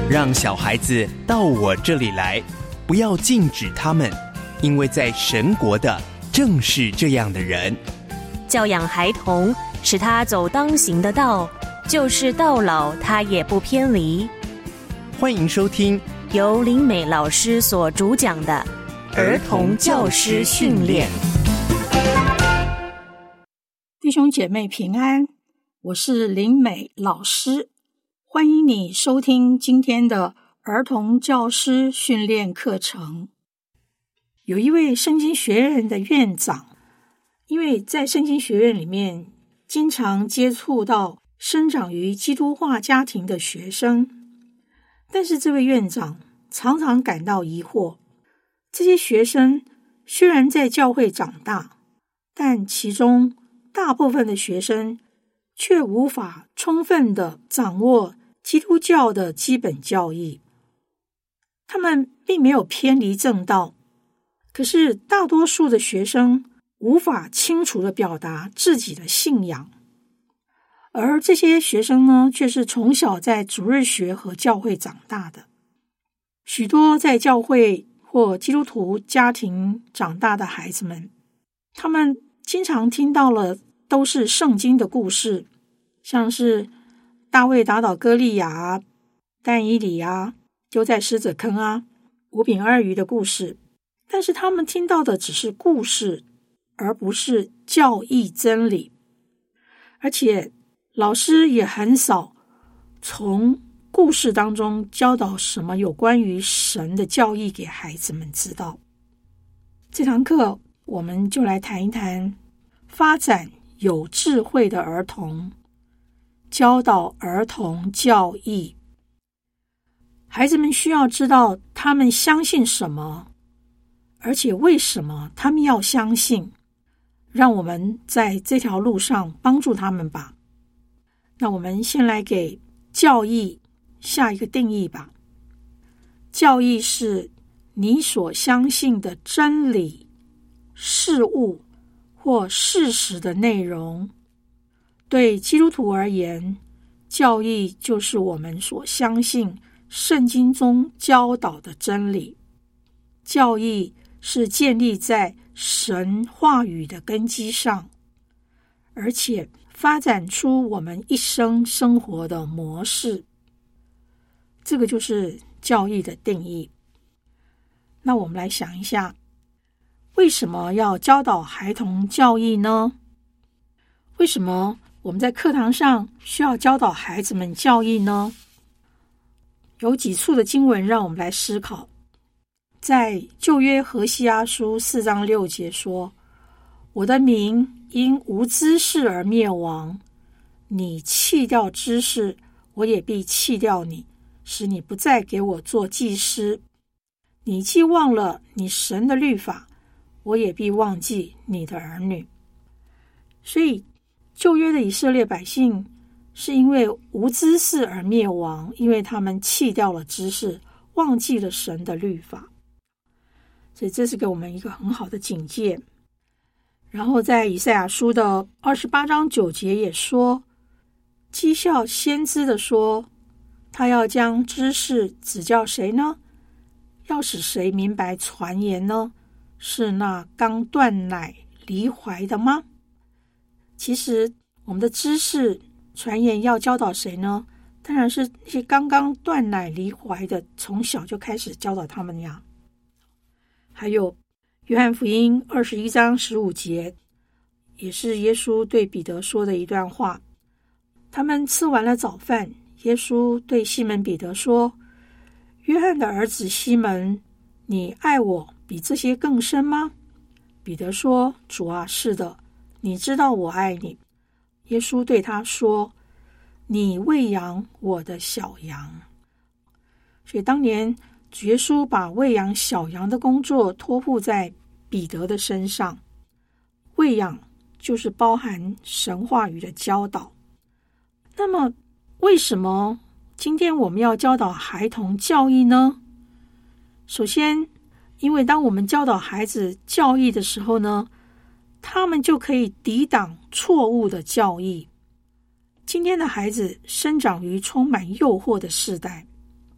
让小孩子到我这里来，不要禁止他们，因为在神国的正是这样的人。 教养孩童，使他走当行的道，就是到老他也不偏离。 欢迎收听由林美老师所主讲的儿童教师训练。 弟兄姐妹平安，我是林美老师，欢迎你收听今天的儿童教师训练课程。有一位圣经学院的院长，因为在圣经学院里面经常接触到生长于基督化家庭的学生，但是这位院长常常感到疑惑，这些学生虽然在教会长大，但其中大部分的学生却无法充分地掌握基督教的基本教义。他们并没有偏离正道，可是大多数的学生无法清楚地表达自己的信仰。而这些学生呢，却是从小在主日学和教会长大的。许多在教会或基督徒家庭长大的孩子们，他们经常听到了都是圣经的故事，像是大卫打倒歌利亚啊，但以理啊，丢在狮子坑啊，5饼2鱼的故事。但是他们听到的只是故事，而不是教义真理。而且老师也很少从故事当中教导什么有关于神的教义给孩子们知道。这堂课我们就来谈一谈发展有智慧的儿童，教导儿童教义。孩子们需要知道他们相信什么，而且为什么他们要相信，让我们在这条路上帮助他们吧。那我们先来给教义下一个定义吧。教义是你所相信的真理、事物或事实的内容。对基督徒而言，教义就是我们所相信圣经中教导的真理。教义是建立在神话语的根基上，而且发展出我们一生生活的模式。这个就是教义的定义。那我们来想一下，为什么要教导孩童教义呢？为什么我们在课堂上需要教导孩子们教义呢？有几处的经文让我们来思考。在旧约何西阿书4章6节说，我的民因无知识而灭亡，你弃掉知识，我也必弃掉你，使你不再给我做祭司。你既忘了你神的律法，我也必忘记你的儿女。所以旧约的以色列百姓是因为无知识而灭亡，因为他们弃掉了知识，忘记了神的律法。所以这是给我们一个很好的警戒。然后在以赛亚书的28章9节也说，讥笑先知的说，他要将知识指教谁呢？要使谁明白传言呢？是那刚断奶离怀的吗？其实我们的知识传言要教导谁呢？当然是那些刚刚断奶离怀的，从小就开始教导他们呀。还有约翰福音21章15节，也是耶稣对彼得说的一段话。他们吃完了早饭，耶稣对西门彼得说，约翰的儿子西门，你爱我比这些更深吗？彼得说，主啊，是的，你知道我爱你。耶稣对他说，你喂养我的小羊。所以当年主耶稣把喂养小羊的工作托付在彼得的身上。喂养就是包含神话语的教导。那么为什么今天我们要教导孩童教义呢？首先，因为当我们教导孩子教义的时候呢，他们就可以抵挡错误的教义。今天的孩子生长于充满诱惑的世代，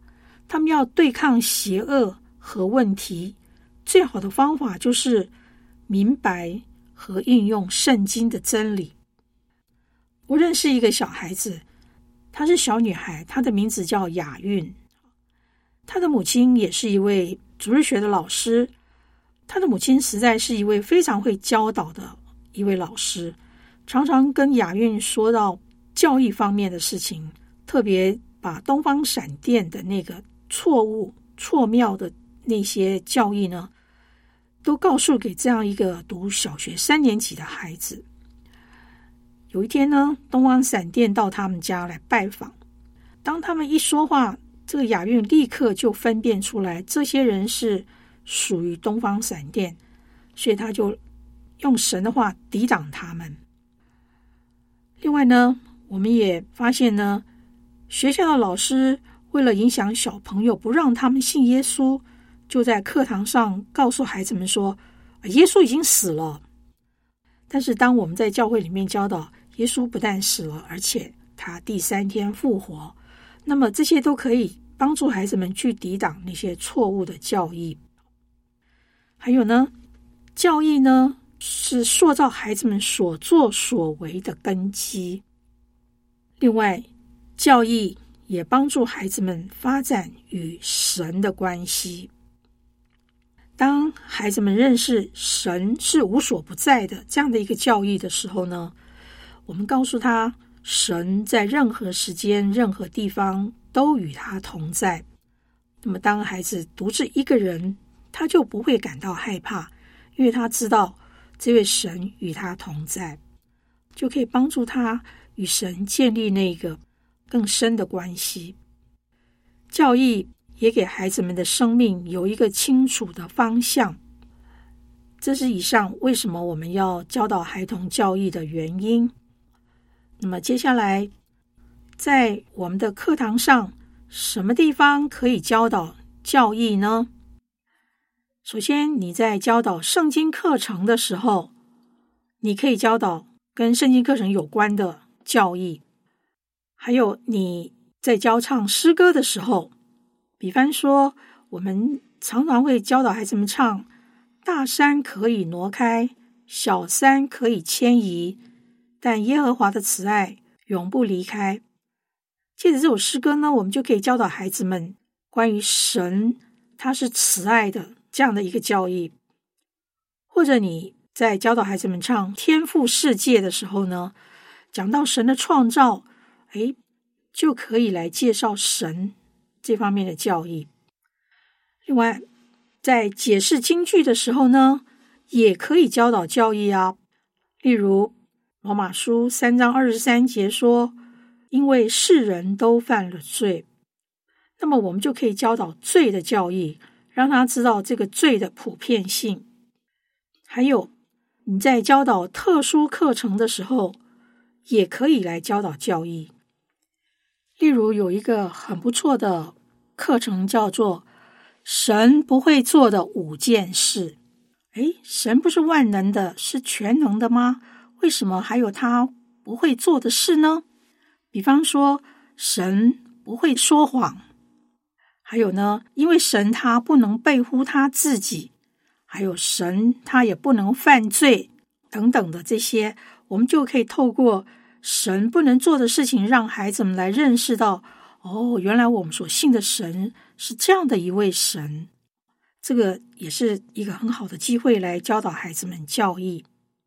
他们要对抗邪恶和问题，最好的方法就是明白和运用圣经的真理。我认识一个小孩子，她是小女孩，她的名字叫雅韵。她的母亲也是一位主日学的老师，她的母亲实在是一位非常会教导的一位老师，常常跟雅韵说到教育方面的事情，特别把东方闪电的那个错误错谬的那些教义呢，都告诉给这样一个读小学3年级的孩子。有一天呢，东方闪电到他们家来拜访，当他们一说话，这个雅韵立刻就分辨出来这些人是属于东方闪电，所以他就用神的话抵挡他们。另外呢，我们也发现呢，学校的老师为了影响小朋友不让他们信耶稣，就在课堂上告诉孩子们说，耶稣已经死了。但是当我们在教会里面教导耶稣不但死了，而且他第3天复活，那么这些都可以帮助孩子们去抵挡那些错误的教义。还有呢，教义呢是塑造孩子们所作所为的根基。另外，教义也帮助孩子们发展与神的关系。当孩子们认识神是无所不在的这样的一个教义的时候呢，我们告诉他，神在任何时间、任何地方都与他同在。那么当孩子独自一个人，他就不会感到害怕，因为他知道这位神与他同在，就可以帮助他与神建立那个更深的关系。教义也给孩子们的生命有一个清楚的方向。这是以上为什么我们要教导孩童教义的原因。那么接下来，在我们的课堂上，什么地方可以教导教义呢？首先，你在教导圣经课程的时候，你可以教导跟圣经课程有关的教义。还有你在教唱诗歌的时候，比方说我们常常会教导孩子们唱大山可以挪开，小山可以迁移，但耶和华的慈爱永不离开。借着这首诗歌呢，我们就可以教导孩子们关于神他是慈爱的这样的一个教义。或者你在教导孩子们唱天父世界的时候呢，讲到神的创造，就可以来介绍神这方面的教义。另外，在解释经句的时候呢，也可以教导教义啊。例如罗马书3章23节说，因为世人都犯了罪，那么我们就可以教导罪的教义，让他知道这个罪的普遍性。还有你在教导特殊课程的时候，也可以来教导教义。例如有一个很不错的课程叫做神不会做的5件事。神不是万能的，是全能的吗？为什么还有他不会做的事呢？比方说，神不会说谎，还有呢，因为神他不能背乎他自己，还有神他也不能犯罪等等的这些，我们就可以透过神不能做的事情，让孩子们来认识到，原来我们所信的神是这样的一位神。这个也是一个很好的机会来教导孩子们教义。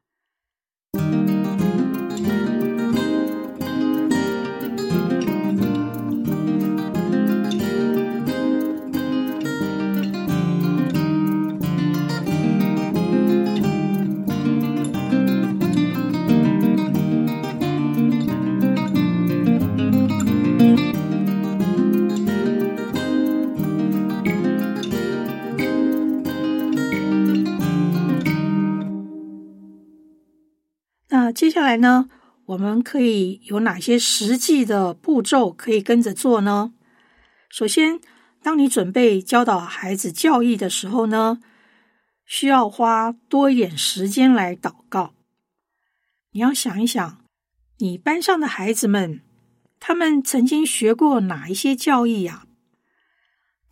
那接下来呢，我们可以有哪些实际的步骤可以跟着做呢？首先，当你准备教导孩子教义的时候呢，需要花多一点时间来祷告。你要想一想，你班上的孩子们，他们曾经学过哪一些教义啊？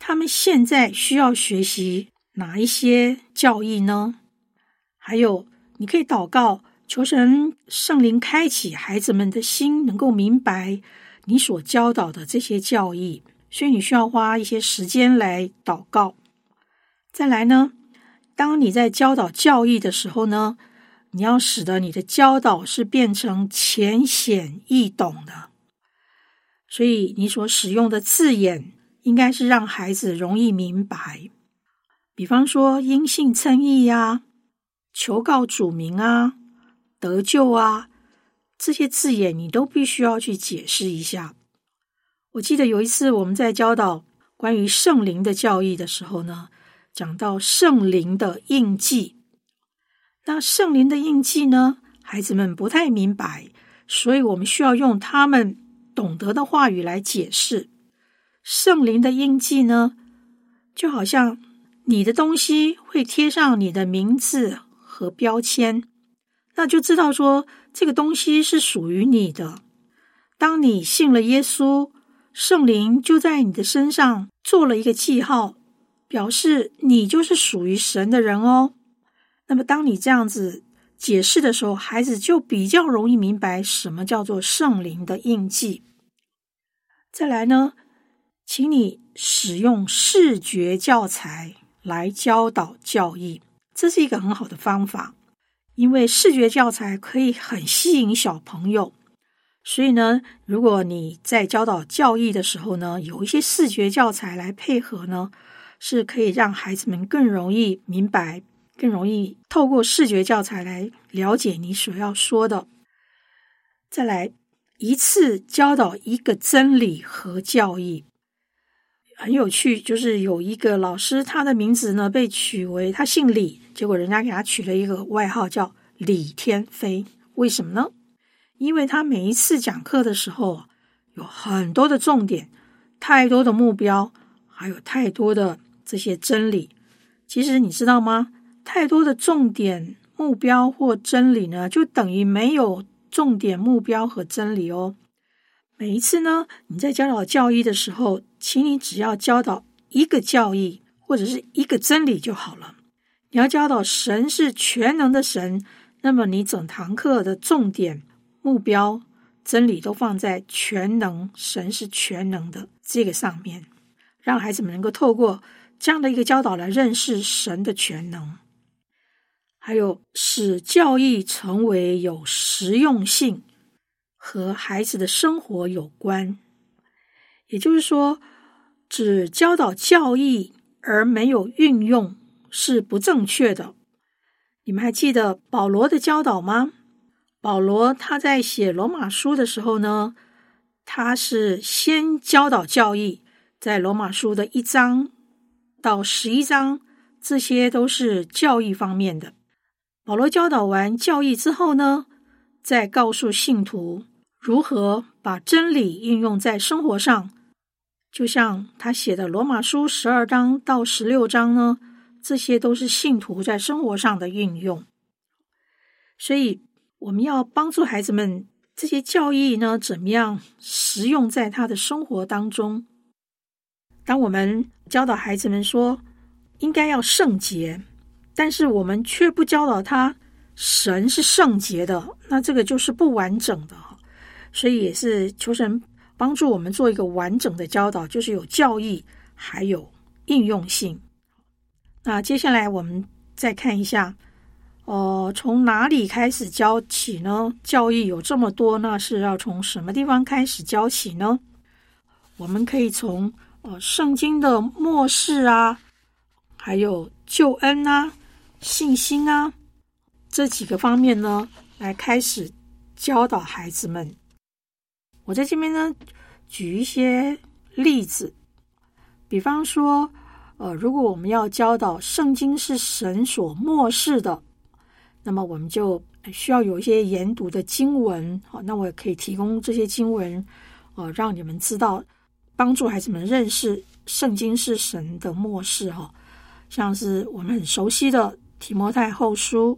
他们现在需要学习哪一些教义呢？还有，你可以祷告，求神圣灵开启孩子们的心，能够明白你所教导的这些教义，所以你需要花一些时间来祷告。再来呢，当你在教导教义的时候呢，你要使得你的教导是变成浅显易懂的，所以你所使用的字眼应该是让孩子容易明白。比方说因信称义啊，求告主名啊，得救啊，这些字眼你都必须要去解释一下。我记得有一次我们在教导关于圣灵的教义的时候呢，讲到圣灵的印记。那圣灵的印记呢，孩子们不太明白，所以我们需要用他们懂得的话语来解释。圣灵的印记呢，就好像你的东西会贴上你的名字和标签，那就知道说这个东西是属于你的。当你信了耶稣，圣灵就在你的身上做了一个记号，表示你就是属于神的人哦。那么当你这样子解释的时候，孩子就比较容易明白什么叫做圣灵的印记。再来呢，请你使用视觉教材来教导教义，这是一个很好的方法，因为视觉教材可以很吸引小朋友。所以呢，如果你在教导教义的时候呢，有一些视觉教材来配合呢，是可以让孩子们更容易明白，更容易透过视觉教材来了解你所要说的。再来，一次教导一个真理和教义。很有趣，就是有一个老师，他的名字呢被取为，他姓李，结果人家给他取了一个外号叫李天飞。为什么呢？因为他每一次讲课的时候有很多的重点，太多的目标，还有太多的这些真理。其实你知道吗？太多的重点、目标或真理呢，就等于没有重点、目标和真理哦。每一次呢，你在教导教义的时候，请你只要教导一个教义或者是一个真理就好了。你要教导神是全能的神，那么你整堂课的重点、目标、真理都放在全能，神是全能的这个上面，让孩子们能够透过这样的一个教导来认识神的全能。还有使教义成为有实用性，和孩子的生活有关。也就是说，只教导教义而没有运用是不正确的。你们还记得保罗的教导吗？保罗他在写罗马书的时候呢，他是先教导教义，在罗马书的1章到11章，这些都是教义方面的。保罗教导完教义之后呢，再告诉信徒如何把真理应用在生活上，就像他写的罗马书12章到16章呢，这些都是信徒在生活上的运用。所以我们要帮助孩子们这些教义呢，怎么样实用在他的生活当中。当我们教导孩子们说应该要圣洁，但是我们却不教导他神是圣洁的，那这个就是不完整的。所以也是求神帮助我们做一个完整的教导，就是有教义还有应用性。那接下来我们再看一下从哪里开始教起呢？教义有这么多，那是要从什么地方开始教起呢？我们可以从圣经的默示啊，还有救恩啊、信心啊，这几个方面呢来开始教导孩子们。我在这边呢举一些例子，比方说如果我们要教导圣经是神所默示的，那么我们就需要有一些研读的经文，那我也可以提供这些经文让你们知道，帮助孩子们认识圣经是神的默示像是我们很熟悉的提摩太后书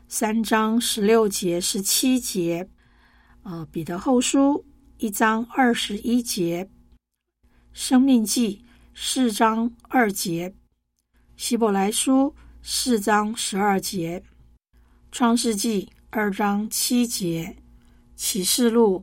3章16节17节，彼得后书1章21节，生命记 4章2节，希伯来书4章12节，创世纪2章7节，启示录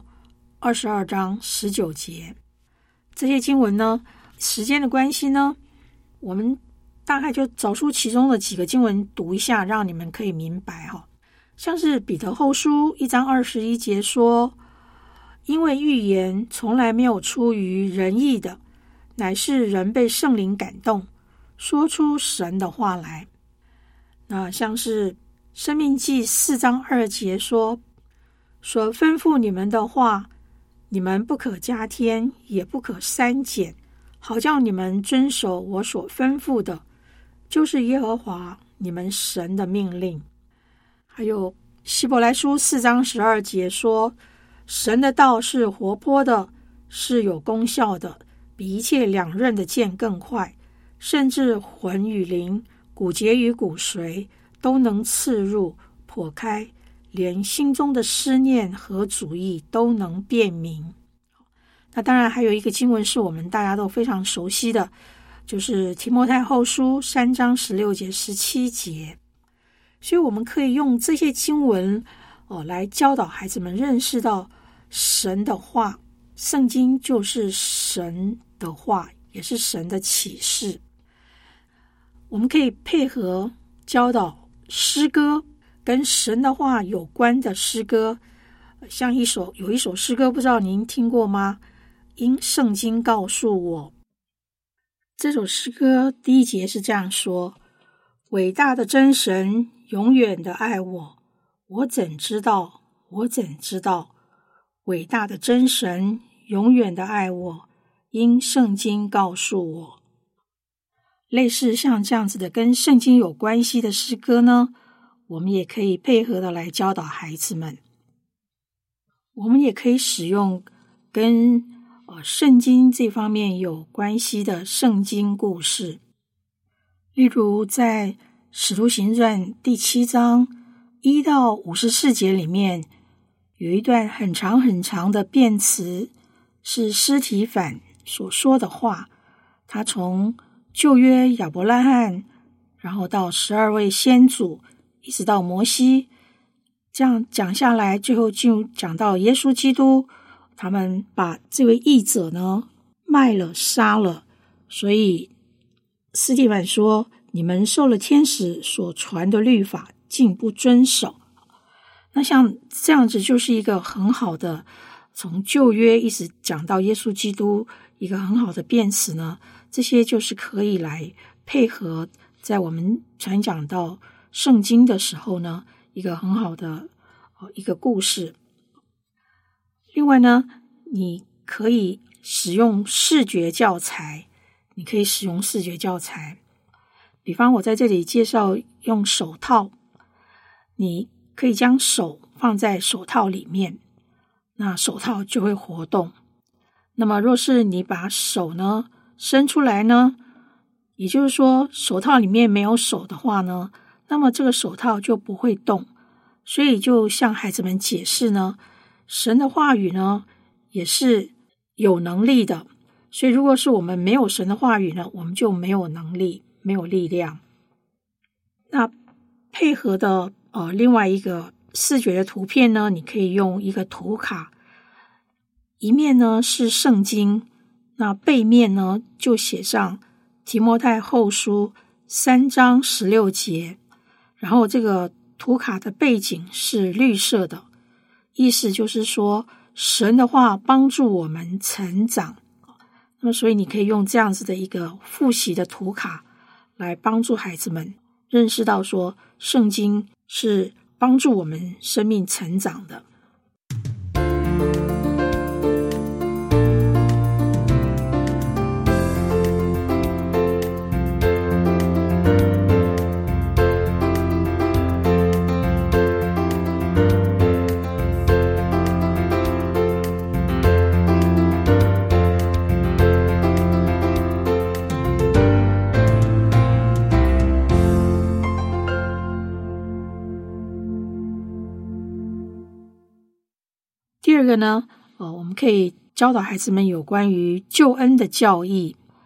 22章19节。这些经文呢，时间的关系呢，我们大概就找出其中的几个经文读一下，让你们可以明白哈。像是彼得后书1章21节说，因为预言从来没有出于人意的，乃是人被圣灵感动，说出神的话来。那像是申命记4章2节说，所吩咐你们的话，你们不可加添，也不可删减，好叫你们遵守我所吩咐的，就是耶和华你们神的命令。还有希伯来书4章12节说，神的道是活泼的，是有功效的，比一切两刃的剑更快，甚至魂与灵、骨节与骨髓都能刺入剖开，连心中的思念和主意都能辨明。那当然还有一个经文是我们大家都非常熟悉的，就是提摩太后书3章16节17节。所以我们可以用这些经文来教导孩子们认识到神的话，圣经就是神的话，也是神的启示。我们可以配合教导诗歌，跟神的话有关的诗歌，像有一首诗歌，不知道您听过吗？因圣经告诉我。这首诗歌第1节是这样说，伟大的真神永远的爱我，我怎知道，我怎知道，伟大的真神永远的爱我，因圣经告诉我。类似像这样子的跟圣经有关系的诗歌呢，我们也可以配合的来教导孩子们。我们也可以使用跟圣经这方面有关系的圣经故事，例如在使徒行传第7章1到54节里面，有一段很长很长的辩词，是司提反所说的话。他从旧约亚伯拉罕，然后到12位先祖，一直到摩西，这样讲下来，最后就讲到耶稣基督，他们把这位义者呢卖了杀了，所以司提反说，你们受了天使所传的律法，竟不遵守。那像这样子就是一个很好的从旧约一直讲到耶稣基督一个很好的辩词呢，这些就是可以来配合在我们传讲到圣经的时候呢，一个很好的一个故事。另外呢，你可以使用视觉教材，比方我在这里介绍用手套，你可以将手放在手套里面，那手套就会活动。那么若是你把手呢伸出来呢，也就是说手套里面没有手的话呢，那么这个手套就不会动。所以就向孩子们解释呢，神的话语呢也是有能力的，所以如果是我们没有神的话语呢，我们就没有能力，没有力量。那配合的另外一个视觉的图片呢，你可以用一个图卡，一面呢是圣经，那背面呢就写上提摩太后书3章16节，然后这个图卡的背景是绿色的，意思就是说神的话帮助我们成长。那么所以你可以用这样子的一个复习的图卡来帮助孩子们认识到说圣经是帮助我们生命成长的。第二个呢，我们可以教导孩子们有关于救恩的教义。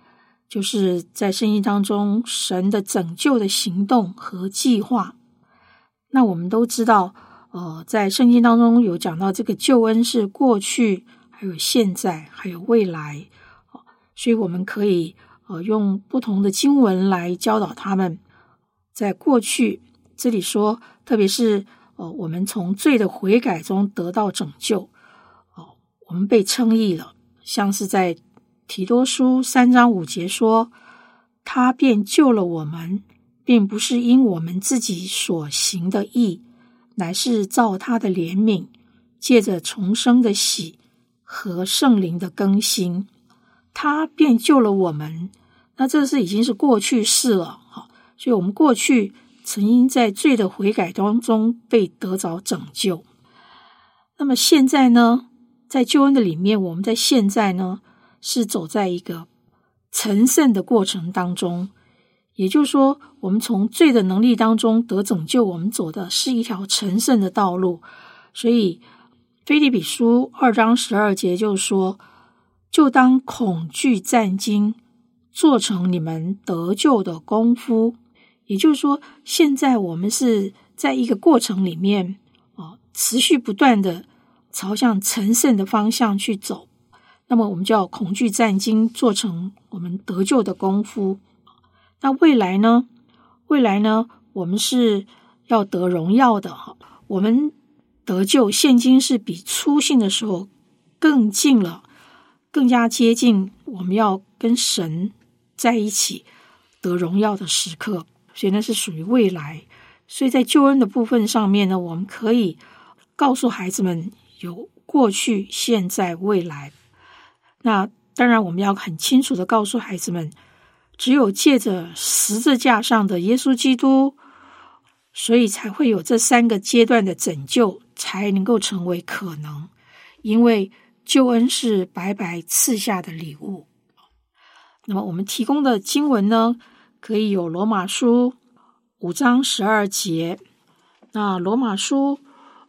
就是在圣经当中神的拯救的行动和计划。那我们都知道在圣经当中有讲到这个救恩是过去还有现在还有未来，所以我们可以用不同的经文来教导他们。在过去这里说，特别是我们从罪的悔改中得到拯救，我们被称义了，像是在提多书3章5节说，他便救了我们，并不是因我们自己所行的义，乃是照他的怜悯，借着重生的喜和圣灵的更新，他便救了我们。那这已经是过去式了，所以我们过去曾经在罪的悔改当中被得着拯救。那么现在呢，在救恩的里面，我们在现在呢是走在一个成圣的过程当中，也就是说我们从罪的能力当中得拯救，我们走的是一条成圣的道路。所以腓立比书2章12节就说，就当恐惧战兢，做成你们得救的功夫。也就是说，现在我们是在一个过程里面持续不断的朝向成圣的方向去走，那么我们就要恐惧战兢，做成我们得救的功夫。那未来呢，我们是要得荣耀的。我们得救现今是比初信的时候更近了，更加接近我们要跟神在一起得荣耀的时刻，所以那是属于未来。所以在救恩的部分上面呢，我们可以告诉孩子们有过去、现在、未来。那当然我们要很清楚的告诉孩子们，只有借着十字架上的耶稣基督，所以才会有这3个阶段的拯救才能够成为可能，因为救恩是白白赐下的礼物。那么我们提供的经文呢，可以有罗马书5章12节。那罗马书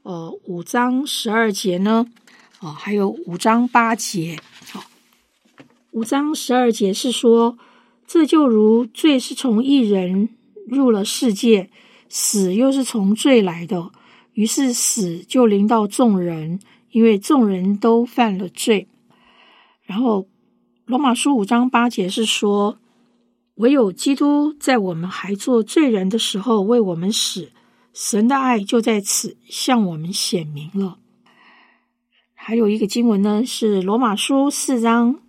5章12节呢，还有5章8节。5章12节是说，这就如罪是从一人入了世界，死又是从罪来的，于是死就临到众人，因为众人都犯了罪。然后罗马书5章8节是说，唯有基督在我们还做罪人的时候为我们死，神的爱就在此向我们显明了。还有一个经文呢，是罗马书4章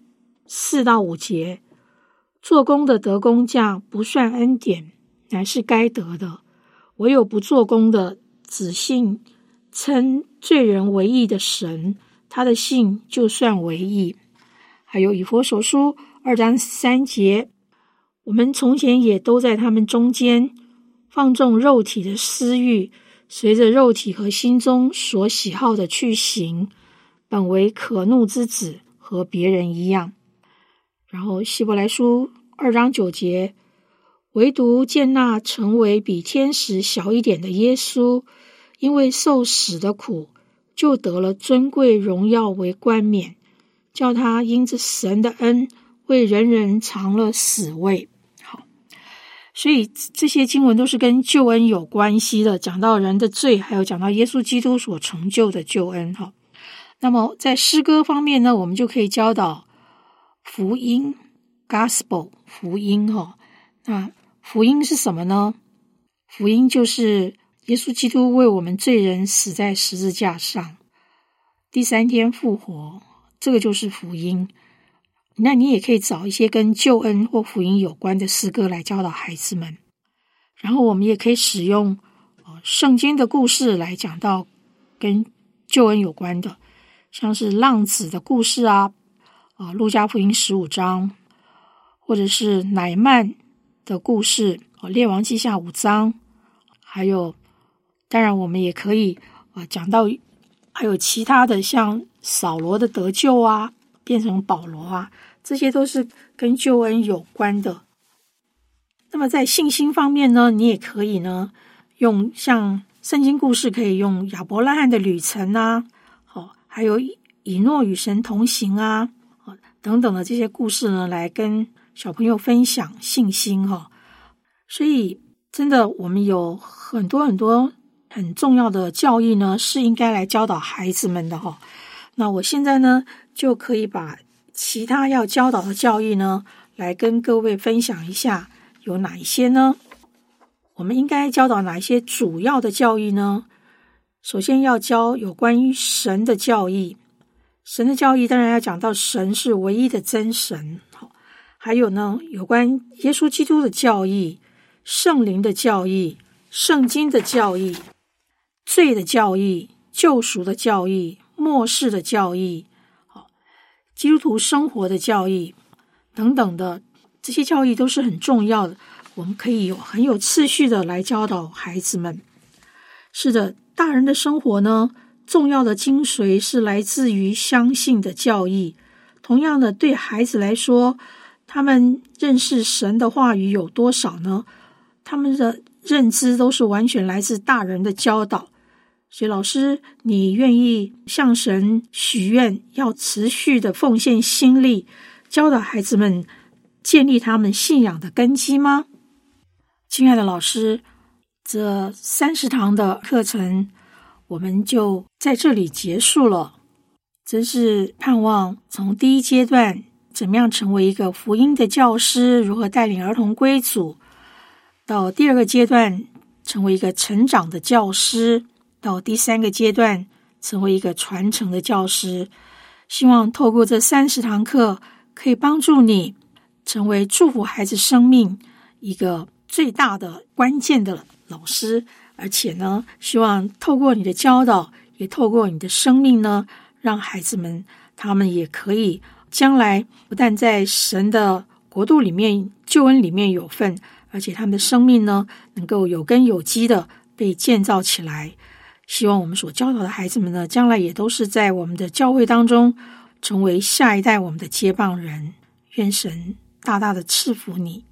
4到5节，做工的得工价不算恩典，乃是该得的，唯有不做工的只信称罪人为义的神，他的信就算为义。还有以弗所书2章3节，我们从前也都在他们中间，放纵肉体的私欲，随着肉体和心中所喜好的去行，本为可怒之子，和别人一样。然后希伯来书2章9节，唯独见那成为比天使小一点的耶稣，因为受死的苦，就得了尊贵荣耀为冠冕，叫他因着神的恩为人人尝了死味。好，所以这些经文都是跟救恩有关系的，讲到人的罪，还有讲到耶稣基督所成就的救恩。那么在诗歌方面呢，我们就可以教导福音 Gospel 福音。那福音是什么呢？福音就是耶稣基督为我们罪人死在十字架上，第3天复活，这个就是福音。那你也可以找一些跟救恩或福音有关的诗歌来教导孩子们。然后我们也可以使用圣经的故事来讲到跟救恩有关的，像是浪子的故事路加福音15章，或者是乃縵的故事，列王记下5章，还有当然我们也可以讲到还有其他的，像扫罗的得救变成保罗这些都是跟救恩有关的。那么在信心方面呢，你也可以呢用像圣经故事，可以用亚伯拉罕的旅程还有以诺与神同行等等的这些故事呢，来跟小朋友分享信心所以真的我们有很多很重要的教义呢，是应该来教导孩子们的那我现在呢，就可以把其他要教导的教义呢，来跟各位分享一下，有哪一些呢？我们应该教导哪一些主要的教义呢？首先要教有关于神的教义，神的教义当然要讲到神是唯一的真神，还有呢，有关耶稣基督的教义、圣灵的教义、圣经的教义、罪的教义、救赎的教义、末世的教义、基督徒生活的教义等等的，这些教义都是很重要的，我们可以很有次序的来教导孩子们。是的，大人的生活呢，重要的精髓是来自于相信的教义。同样的，对孩子来说，他们认识神的话语有多少呢？他们的认知都是完全来自大人的教导。所以老师，你愿意向神许愿，要持续的奉献心力，教导孩子们建立他们信仰的根基吗？亲爱的老师，这30堂的课程我们就在这里结束了。真是盼望从第一阶段怎么样成为一个福音的教师，如何带领儿童归主，到第2个阶段成为一个成长的教师，到第3个阶段成为一个传承的教师。希望透过这30堂课，可以帮助你成为祝福孩子生命一个最大的关键的老师，而且呢，希望透过你的教导，也透过你的生命呢，让孩子们他们也可以将来不但在神的国度里面、救恩里面有份，而且他们的生命呢，能够有根有基的被建造起来。希望我们所教导的孩子们呢，将来也都是在我们的教会当中成为下一代我们的接棒人。愿神大大的赐福你。